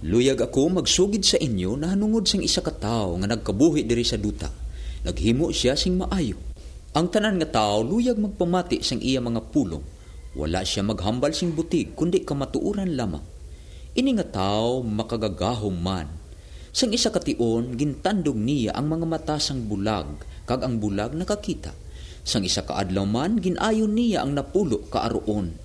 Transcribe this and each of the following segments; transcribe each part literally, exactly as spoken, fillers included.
Luyag ako magsugid sa inyo na hanungod sang isa ka tawo nga nagkabuhi diri sa duta. Naghimo siya sing maayo. Ang tanan nga tawo luyag magpamati sang iya mga pulong. Wala siya maghambal sing butig kundi kamatuuran lamang. Ini nga tawo makagagahom man. Sang isa ka tion gintandog niya ang mga mata sang bulag kag ang bulag nakakita. Sang isa ka adlaw man ginayon niya ang napulo kaaroon.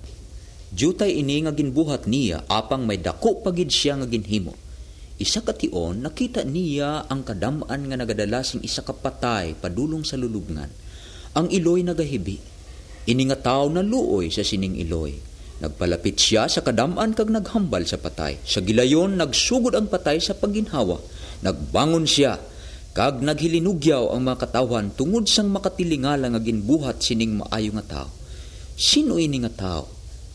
Jutay ini nga ginbuhat niya apang may dako pagid siya nga ginhimo. Isa ka tion nakita niya ang kadam-an nga nagadala sing isa ka patay padulong sa lulubngan. Ang iloy nagahibi. Ini nga tawo naluoy sa sining iloy. Nagpalapit siya sa kadam-an kag naghambal sa patay. Sa gilayon nagsugod ang patay sa pagginhawa. Nagbangon siya kag naghilinugyaw ang mga katawhan tungod sang makatilingala nga ginbuhat sining maayo nga tawo. Sino ini nga tawo?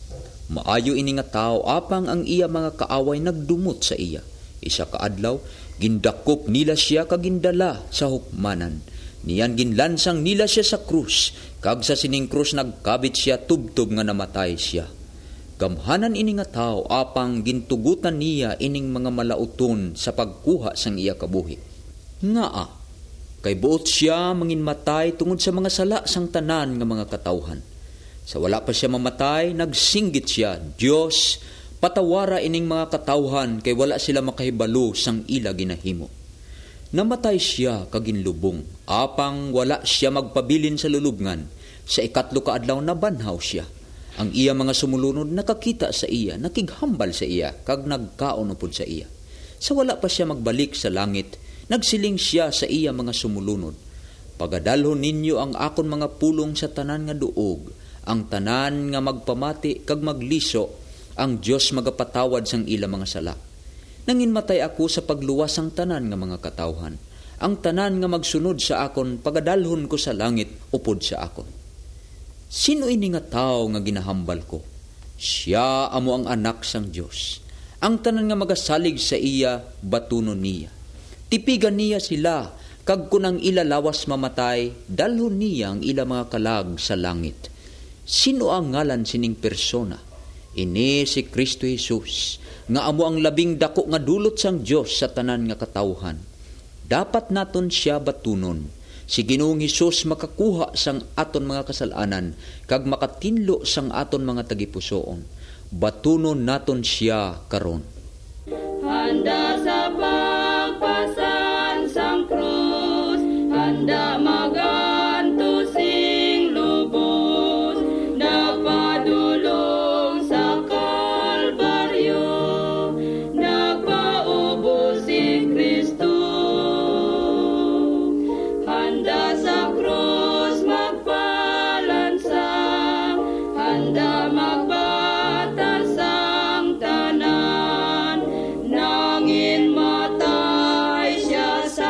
Maayo ini nga tao apang ang iya mga kaaway nagdumot sa iya. Isa ka adlaw, gindakop nila siya kag gindala sa hukmanan. Niyan ginlansang nila siya sa krus, kag sa sining krus nagkabit siya tubtob nga namatay siya. Gamhanan ini nga tao apang gintugutan niya ining mga malauton sa pagkuha sang iya kabuhi. Ngaa, kay buot siya manginmatay tungod sa mga sala sang tanan nga mga katawhan. Sa wala pa siya mamatay, nagsinggit siya, Diyos, patawara ining mga katawhan kay wala sila makahibalo sang ila ginahimo. Namatay siya kaginlubong, apang wala siya magpabilin sa lulubngan. Sa ikatlo ka adlaw nabanhaw siya. Ang iya mga sumulunod nakakita sa iya, nakighambal sa iya, kag nagkaon upod sa iya. Sa wala pa siya magbalik sa langit, nagsiling siya sa iya mga sumulunod. Pagadalhon ninyo ang akon mga pulong sa tanan nga duog, ang tanan nga magpamati kag magliso, ang Dios magapatawad sang ila mga sala. Nanginmatay ako sa pagluwas sang tanan nga mga katawhan. Ang tanan nga magsunod sa akon pagadalhon ko sa langit upod sa akon. Sino ini nga tawo nga ginahambal ko? Siya amo ang anak sang Dios. Ang tanan nga magasalig sa iya batunon niya. Tipigan niya sila kag kunang ila lawas mamatay, dalhon niya ang ila mga kalag sa langit. Sino ang ngalan sining persona? Ini si Kristo Jesus, nga amo ang labing dako nga dulot sang Dios sa tanan nga katawhan. Dapat naton siya batunon. Si Ginoong Hesus makakuha sang aton mga kasalanan, kag makatinlo sang aton mga tagipusoon. Batunon naton siya karon. Handa sa pagpasan sang krus, handa maganto sing lubos, nagpadulong sa Kalbaryo, nagpaubos si Kristo. Handa sa krus magpalansa, handa magbatas ang tanan, nangin matay siya sa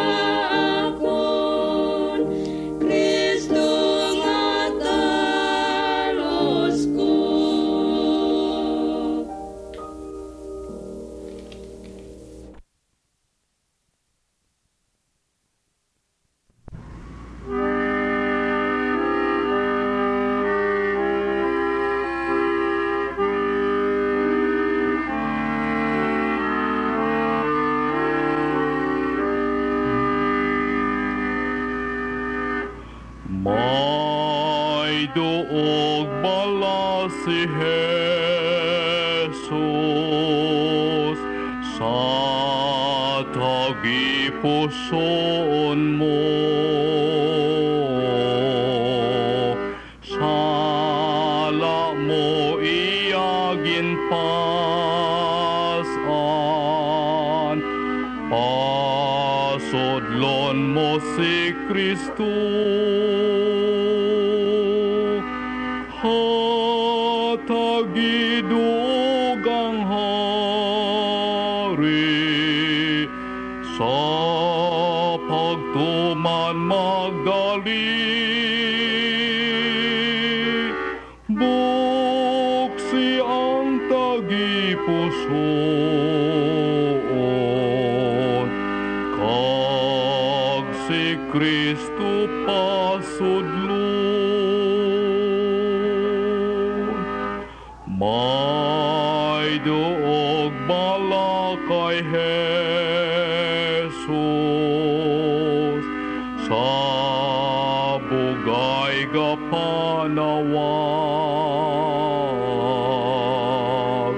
akon. Kristo nga talos ko. May duog bala si Jesus sa tagipusoon mo. Sala mo iyagin pasan, pasudlon mo si Kristo. Hatagidugang hari sa pagtuman magdali. Buksi ang tagipusoon, kag si Kristo pasudlon. May duog bala kay Jesus sa bugay ga panawag.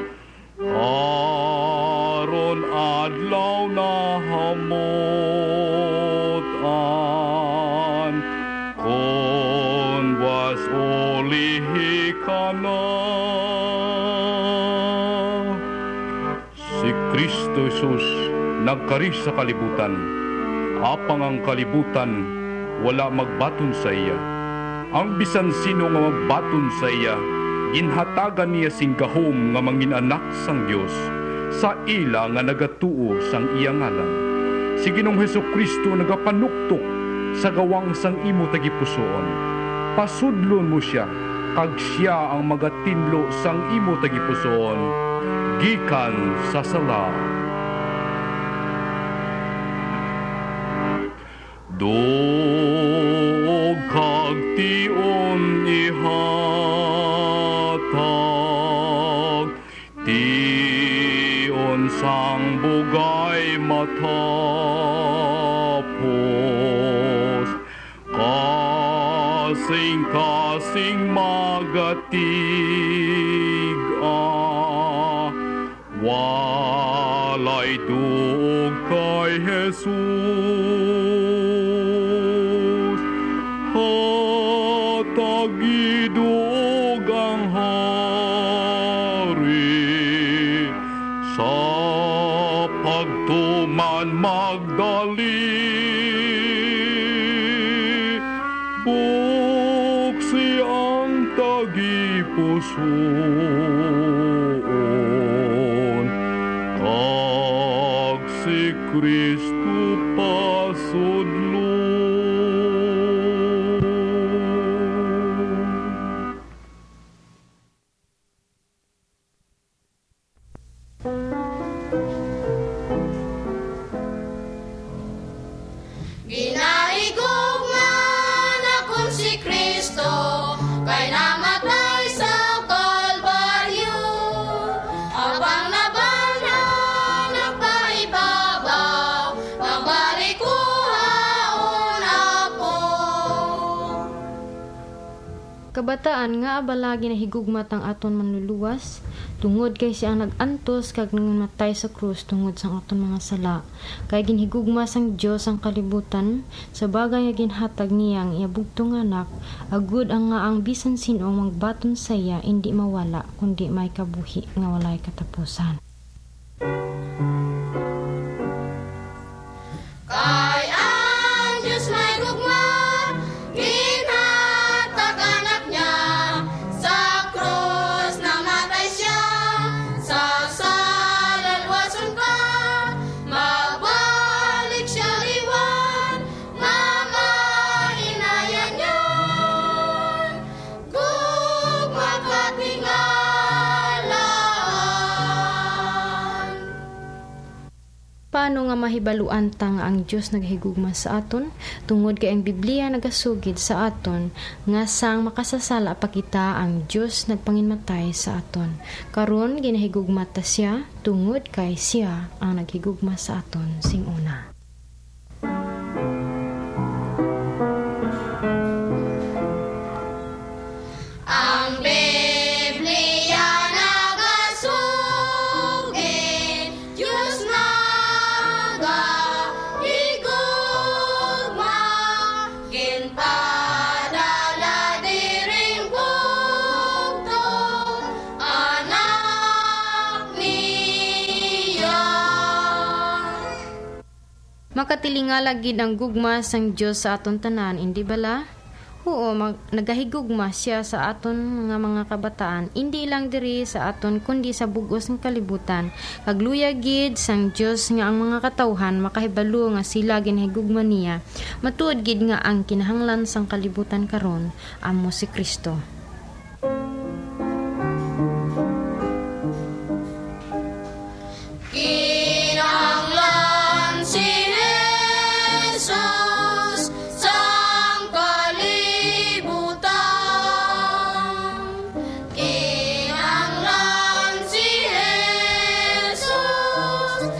Aron adlaw na hamutan, kun was ulihi ka na. Si Kristo Jesus nagkari sa kalibutan, apang ang kalibutan wala magbaton sa iya. Ang bisan sino nga magbaton sa iya, ginhatagan niya sing gahom nga manginanak sang Dios, sa ila nga nagatuo sang iya ngalan. Si Ginoong Hesukristo nagapanuktok sa gawang sang imo tagipusoon. Pasudlon mo siya, kag siya ang magatinlo sang imo tagipusoon, gikan sa sala. Dog kag tion ihatag, tion sang bugay matapos, kasing-kasing magatig ah, walay duog kay Jesus, hatagidog ang hari, sa pagtuman magdali, buksi ang tagipusoon, kag si Kristo pasudlo. Ginaigugman akong si Kristo, kay namatay sa Kalbaryo. Abang nabanhaw, nagpaibabaw, magbarikuhaon ako. Kabataan nga abalagi na higugmat ang aton manluluwas, tungod kay siya ang nag-antos kag nangamatay sa krus tungod sa aton mga sala. Kay ginhigugma sang Dios ang kalibutan sa bagay nga ginhatag niya ang iabugtong anak, agud ang nga ang bisan sino magbaton sa iya indi mawala kundi may kabuhi nga walay katapusan. Kay ang Diyos may gugma, ginhatag anak niya, sa krus namatay siya, sa salalwason ka, magbalik siya liwan, nga mahinayan yun, gugma katingalan. Paano nga mahibaluan ta nga ang Dios naghigugma sa aton? Tungod kay ang Biblia nagasugid sa aton nga sang makasasala pa kita ang Dios nagpanginmatay sa aton. Karon ginahigugma ta siya tungod kay siya ang naghigugma sa aton sing una. Ang Biblia nagasugid, Diyos nagahigugma, ginpadala diring bugtong anak niya. Makatilingala gid ang gugma sang Dios sa aton tanan, indi bala? Oo, mag, nagahigugma siya sa aton nga mga kabataan, hindi lang diri sa aton kundi sa bugos ng kalibutan. Kagluya gid sang Dios nga ang mga katawhan makahibalo nga sila ginahigugma niya. Matuod gid nga ang kinahanglan sang kalibutan karon amo si Kristo. Kinahanglan si Jesus sang kalibutan. Kinahanglan si Jesus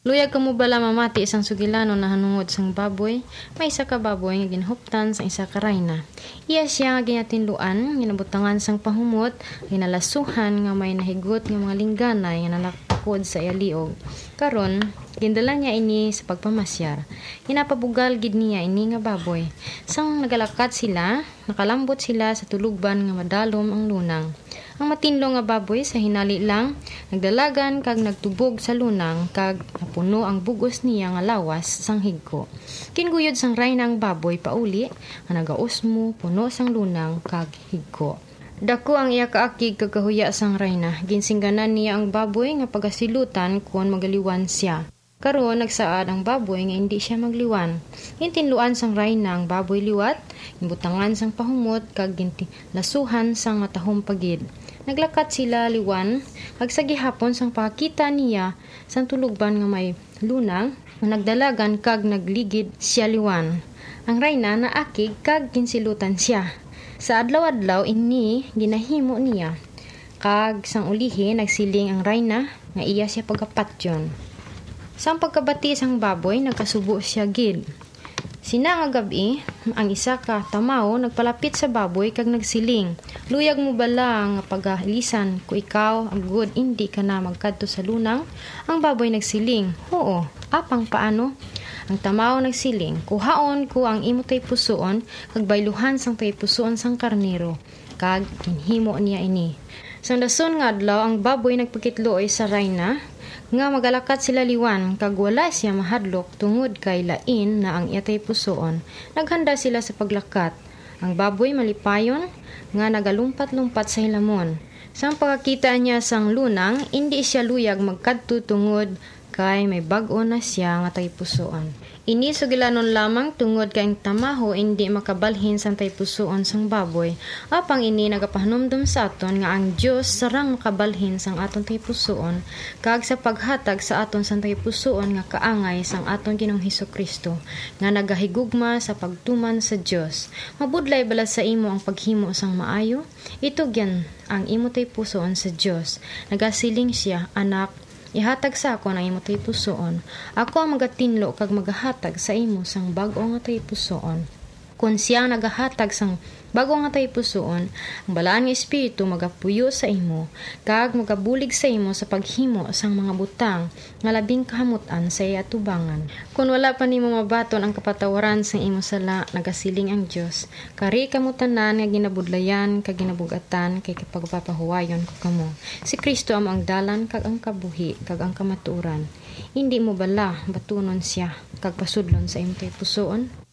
Luyag kamo bala mamati isang sugilano na hanungod sang baboy, may isa ka baboy nga ginhuptan sang isa ka rayna. Iya siya nga ginatinluan, ginabutangan sang pahumot, ginalasuhan nga may nahigot nga mga lingganay nga nalakod sa iyaliog. Karon, gindala niya ini sa pagpamasyar. Ginapabugal gid niya ini nga baboy. Sang nagalakat sila, nakalambot sila sa tulugban nga madalom ang lunang. Ang matinlo nga baboy sa hinali lang, nagdalagan kag nagtubog sa lunang kag napuno ang bugos niya nga lawas sang higko. Kinguyod sang rayna ang baboy pauli, nga nagausmo puno sang lunang kag higko. Dako ang iya kaakig kag kahuya sang rayna. Ginsingganan niya ang baboy nga pagasilutan kun magaliwan siya. Karon nagsaad ang baboy nga hindi siya magliwan. Gintinluan sang rayna ang baboy liwat, gibutangan sang pahumot kag gintilasuhan sang matahom pagid. Naglakat sila liwan, kag sa gihapon sang pakita niya sang tulugban nga may lunang, nga nagdalagan kag nagligid siya liwan. Ang rayna naakig kag ginsilutan siya. Sa adlaw-adlaw ini ginahimo niya. Kag sang ulihi nagsiling ang rayna nga iya siya pagapatyon. Sang pagkabati sang baboy nagkasubo siya gid. Sina nga gabi, ang isa ka tamaw nagpalapit sa baboy kag nagsiling, "Luyag mo bala nga pagalisan ko ikaw ang good hindi ka na magkadto sa lunang?" Ang baboy nagsiling, "Oo, apang paano?" Ang tamaw nagsiling, "Kuhaon ko ang imo tay pusoon kag bayluhan sang tay pusoon sang karnero." Kag ginhimo niya ini. Sang dason nga adlaw ang baboy nagpakitluoy sa rayna nga magalakat sila liwan kag wala siya mahadlok tungod kay lain na ang iyatay pusoon. Naghanda sila sa paglakat. Ang baboy malipayon nga nagalumpat-lumpat sa hilamon. Sang pagkakita niya sang lunang, hindi siya luyag magkadto tungod kay may bag-o na siya nga tay pusoon. Ini sugilanon lamang tungod kay ang tamaho hindi makabalhin sang tay pusoon sang baboy. Apang ini nagapahanumdum sa aton nga ang Dios sarang makabalhin sang aton tay pusoon kag sa paghatag sa aton sang tay pusoon nga kaangay sang aton Ginoong Hesukristo nga nagahigugma sa pagtuman sa Dios. Mabudlay bala sa imo ang paghimo sang maayo? Itugyan ang imo tay pusoon sa Dios. Nagasiling siya, "Anak, ihatag sa ako ang imo tay pusoon. Ako ang magatinlo kag magahatag sa imo sang bag-o nga tay pusoon." Kung siya nagahatag sang bag-o nga tay pusoon, ang balaan nga espiritu magapuyo sa imo kag magabulig sa imo sa paghimo sang mga butang nga labing kahamutan sa iya tubangan. Kung wala pa nimo mabaton ang kapatawaran sang imo sala, nagasiling ang Dios, "Kari kamo tanan nga ginabudlayan kag ginabugatan kay kapagpapahuwayon ko kamo. Si Kristo amo ang dalan kag ang kabuhi kag ang kamatuoran. Hindi mo bala batunon siya kag pasudlon sa imo tay pusoon?"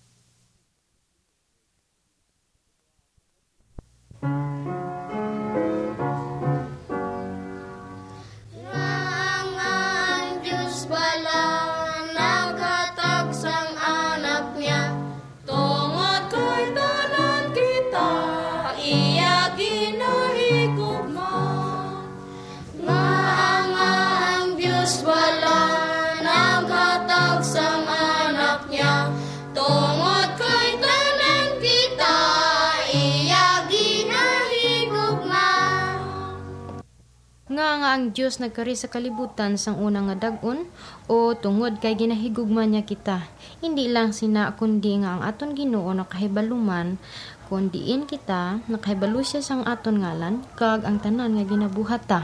Nga nga ang Dios nagkari sa kalibutan sang unang nga dag-on o tungod kay ginahigugma niya kita. Hindi lang sina kundi nga ang aton Ginoo nakahibaluman kundiin kita nakahibalo siya sang aton ngalan kag ang tanan nga ginabuhata.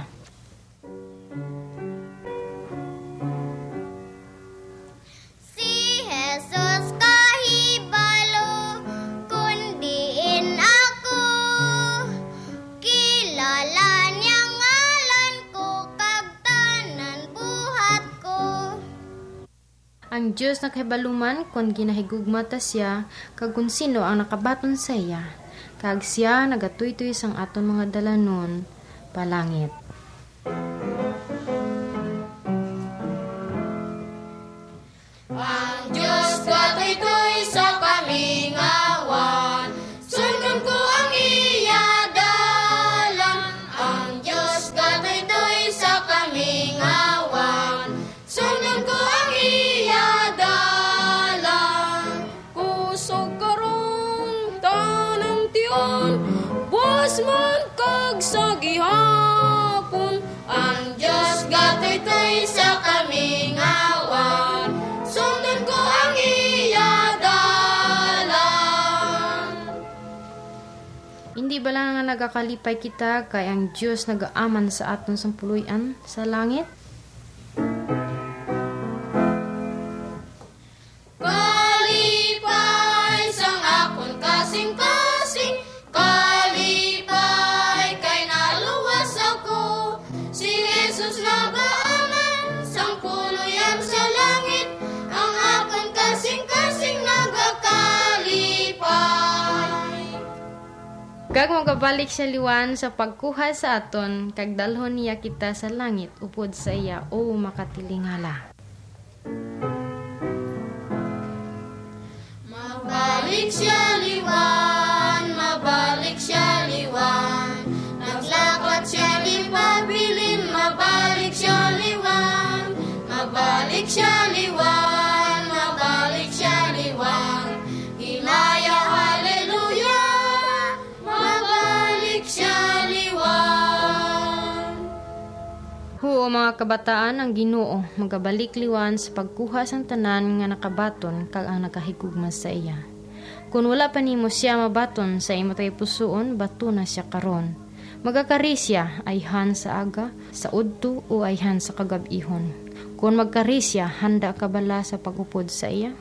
Si Jesus kahibalo kundiin ako, kilala niya ngalan ko kag tanan buhat ko. Ang Dios nakahibaluman kung ginahigugma ta siya kag kung sino ang nakabaton sa iya. Kag siya nagatuytoy sang aton mga dalanon palangit. Ang Diyos katuytoy sa kamingawan, sundon ko ang iya dalan. Ang Diyos katuytoy sa kamingawan, sundon ko ang iya dalan. Kusog karon tanang tiyon, buwas man kag sa gihapon. Ang Diyos katuytoy sa kamingawan, hindi bala nga nagakalipay kita kay ang Diyos nagaaman sa aton sang puluyan sa langit? Kalipay sang akon kasing-kasing, kalipay kay naluwas ako. Si Jesus nagaaman sang puluyan sa langit, ang akon kasing-kasing nagakalipay. Kag magabalik sa liwan sa pagkuha sa aton, kag dalhon niya kita sa langit, upod sa iya, o makatilingala. Mabalik siya liwan, mabalik siya liwan, naglakad siya lipabilin, mabalik siya liwan, mabalik siya liwan, mabalik siya liwan, hilaya haleluya, mabalik siya liwan. Huo mga kabataan, ang Ginoo magabalik liwan sa pagkuha sang tanan nga nakabaton kag ang nakahigugma sa iya. Kung wala pa nimo siya mabaton sa imo tay pusoon, bato na siya karon. Magakari siya ayhan sa aga, sa udto o ayhan sa kagab-ihon. Kung magkari siya, handa ka bala sa pagupod sa iya?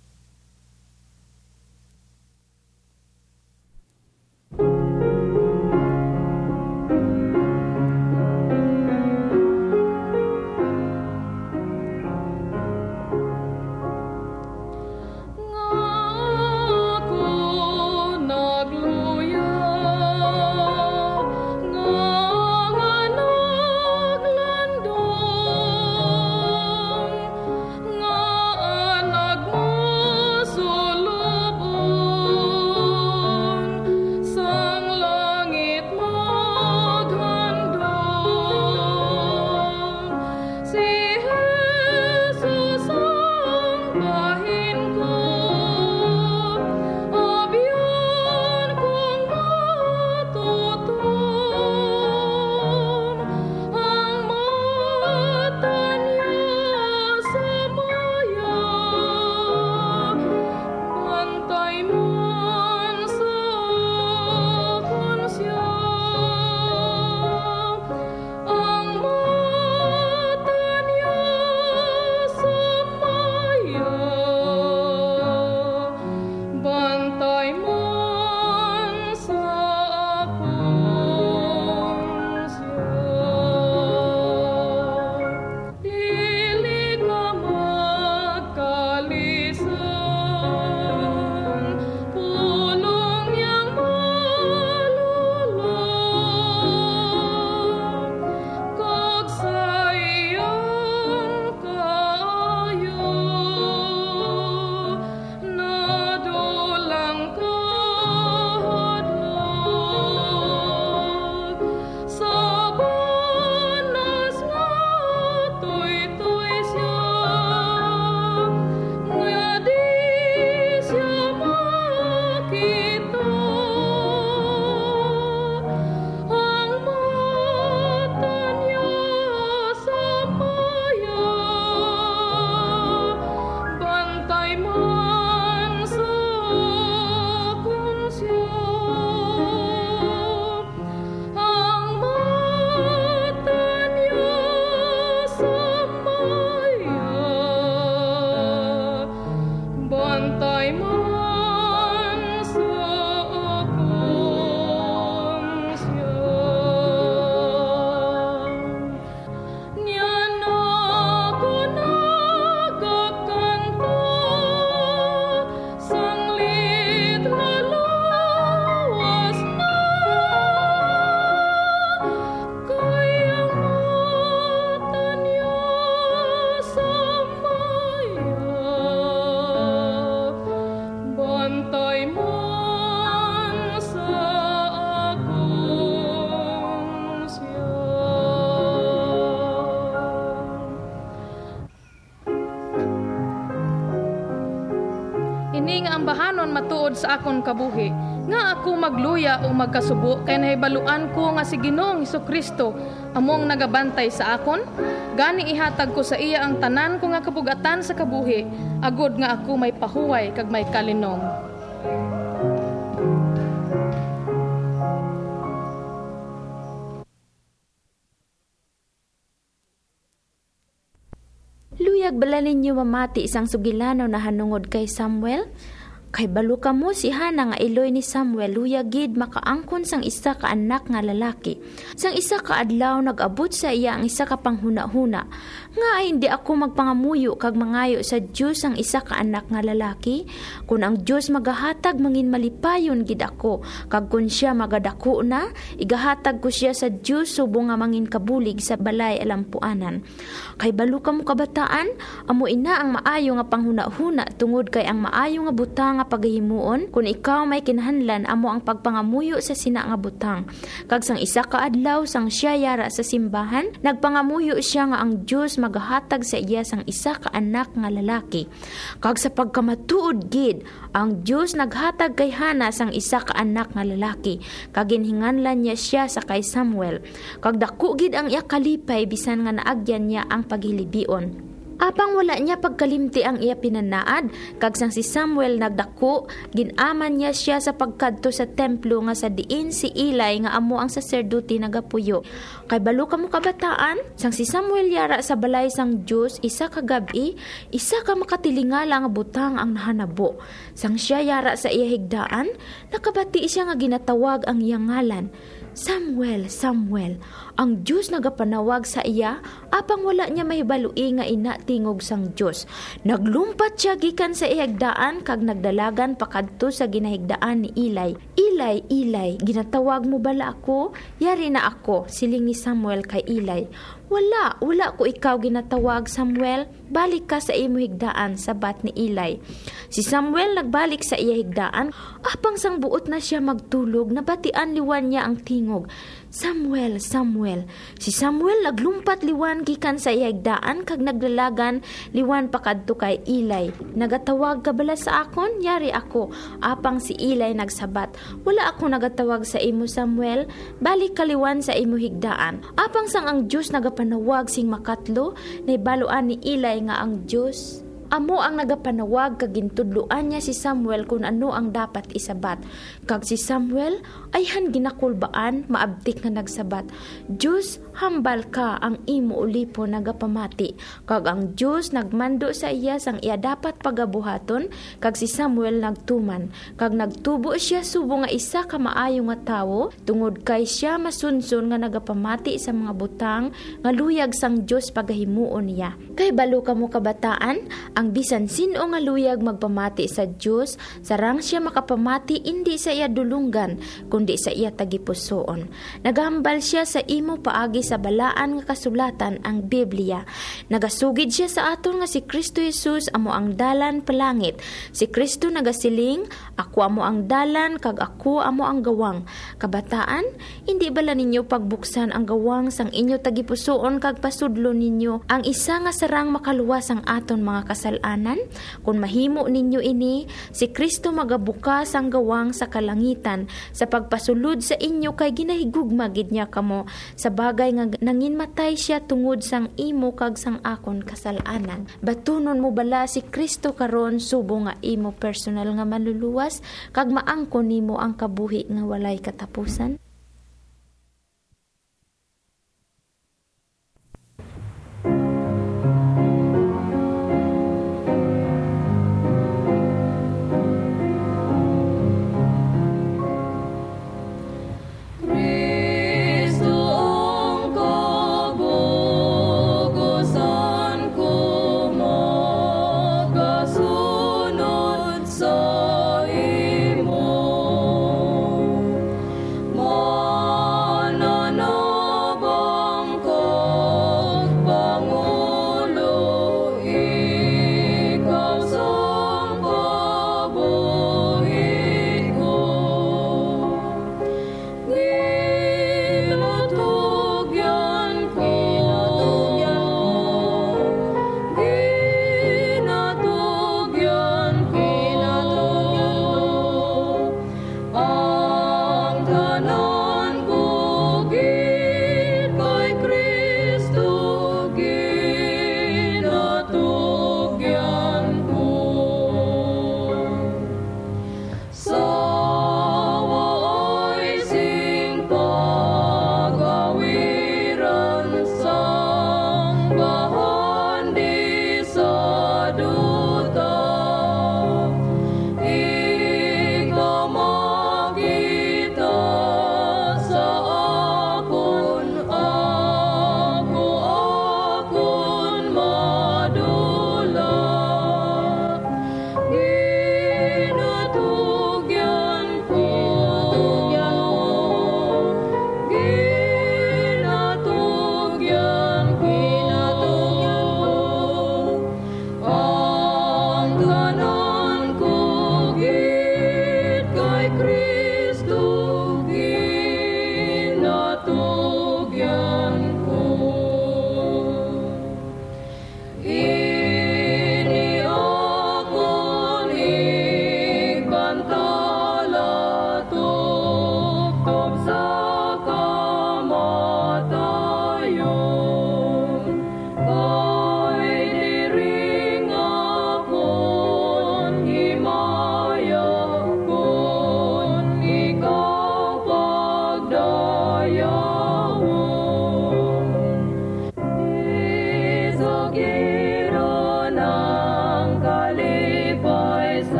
Ini nga ang bahanon matuod sa akon kabuhi, nga ako magluya o magkasubo, kay nahibaluan ko nga si Ginoong Hesukristo among nagabantay sa akon. Gani ihatag ko sa iya ang tanan ko nga kapugatan sa kabuhi, agod nga ako may pahuway kag may kalinong. luyag bala ninyo mamati isang sugilano na hanungod kay Samuel? Kay balo ka mo si Hana nga iloy ni Samuel, luyag gid makaangkon sang isa ka anak nga lalaki. Sang isa ka adlaw nag-abot sa iya ang isa ka panghuna-huna. Nga ay hindi ako magpangamuyo kag mangayo sa Dios ang isa ka anak nga lalaki. Kung ang Dios magahatag mangin malipayon gid ako, kag kun siya magadako na, igahatag ko siya sa Dios subong nga mangin kabulig sa balay alampuanan. Kay balo ka mo kabataan, amo ina ang maayo nga panghuna-huna tungod kay ang maayo nga butang nga pagahimuon, kung ikaw may kinahanglan amo ang pagpangamuyo sa sina nga butang. Kag sang isa ka adlaw sang siya yara sa simbahan, nagpangamuyo siya nga ang Dios magahatag sa iya sang isa ka anak nga lalaki. Kag sa pagkamatuod gid, ang Dios naghatag kay Hana sang isa ka anak nga lalaki. Kag ginhinganlan niya siya sa kay Samuel. Kag dako gid ang iya kalipay bisan nga naagyan niya ang paghilibion. Apang wala niya pagkalimti ang iya pinanaad, kag sang si Samuel nagdako, ginaman niya siya sa pagkadto sa templo nga sa diin si Eli nga amo ang saserdote nagapuyo. Kay balo ka mo kabataan, sang si Samuel yara sa balay sang Dios, isa ka gabi, isa ka makatilingala nga butang ang nahanabo. Sang siya yara sa iya higdaan, nakabati siya nga ginatawag ang iyang ngalan. Samuel, Samuel, ang Diyos nagapanawag sa iya, apang wala niya mahibalui nga ina tingog sang Diyos. Naglumpat siya gikan sa ihagdaan, kag nagdalagan pakadto sa ginahigdaan ni Eli. Eli, Eli, ginatawag mo bala ako? Yari na ako, siling ni Samuel kay Eli. Wala, wala ko ikaw ginatawag, Samuel. Balik ka sa imo higdaan, sabat ni Eli. Si Samuel nagbalik sa iya higdaan, apang sang buot na siya magtulog, nabatian liwan niya ang tingog. Samuel, Samuel. Si Samuel naglumpat liwan gikan sa iya higdaan, kag nagdalagan liwan pakadto kay Eli. Nagatawag ka bala sa akon? Yari ako. Apang si Eli nagsabat, wala ako nagatawag sa imo, Samuel. Balik ka liwan sa imo higdaan. Apang sang ang Diyos nagapanawag sing makatlo, naibaluan ni Eli nga ang Diyos amo ang nagapanawag, kag gintudloan niya si Samuel kung ano ang dapat isabat. Kag si Samuel ay han ginakulbaan, maabtik nga nagsabat, Diyos, hambal ka ang imo ulipo nagapamati. Kag ang Diyos nagmando sa iya sang iya dapat pagabuhaton, kag si Samuel nagtuman. Kag nagtubo siya subo nga isa ka maayo nga tawo, tungod kay siya masunson nga nagapamati sa mga butang nga luyag sang Diyos pagahimuon niya. Kay balo ka mo kabataan, ang bisan sino nga luyag magpamati sa Diyos, sarang siya makapamati hindi sa iya dulunggan, kundi sa iya tagipusoon. Nagahambal siya sa imo paagi sa balaan nga kasulatan, ang Biblia. Nagasugid siya sa aton nga si Kristo Jesus amo ang dalan palangit. Si Kristo nagasiling, ako amo ang dalan, kag ako amo ang gawang. Kabataan, hindi bala ninyo pagbuksan ang gawang sang inyo tagipusoon, kag pasudlo ninyo ang isa nga sarang makaluwas ang aton mga kasalanan. Kung mahimo ninyo ini, si Kristo magabukas ang gawang sa kalangitan sa pagpasulod sa inyo, kay ginahigugma gid niya kamo sa bagay nga nanginmatay siya tungod sang imo kag sang akon kasalanan. Batunon mo bala si Kristo karon subo nga imo personal nga manluluwas, kag maangkon nimo ang kabuhi nga walay katapusan? Mo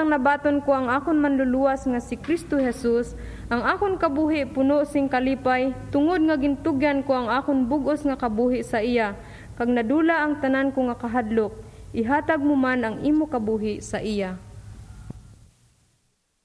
sang nabaton ko ang akon manluluwas nga si Kristo Jesus, ang akon kabuhi puno sing kalipay, tungod nga gintugyan ko ang akon bugos nga kabuhi sa iya, kag nadula ang tanan ko nga kahadlok, ihatag mo man ang imo kabuhi sa iya.